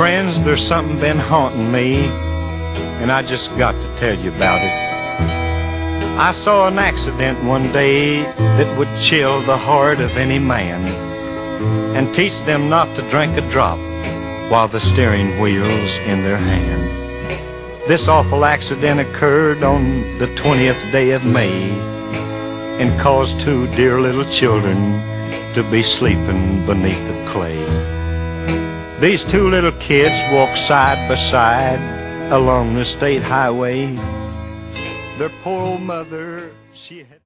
friends, there's something been haunting me, and I just got to tell you about it. I saw an accident one day that would chill the heart of any man and teach them not to drink a drop while the steering wheel's in their hand. This awful accident occurred on the 20th day of May and caused 2 dear little children to be sleeping beneath the clay. These 2 little kids walked side by side along the state highway. Their poor old mother, she had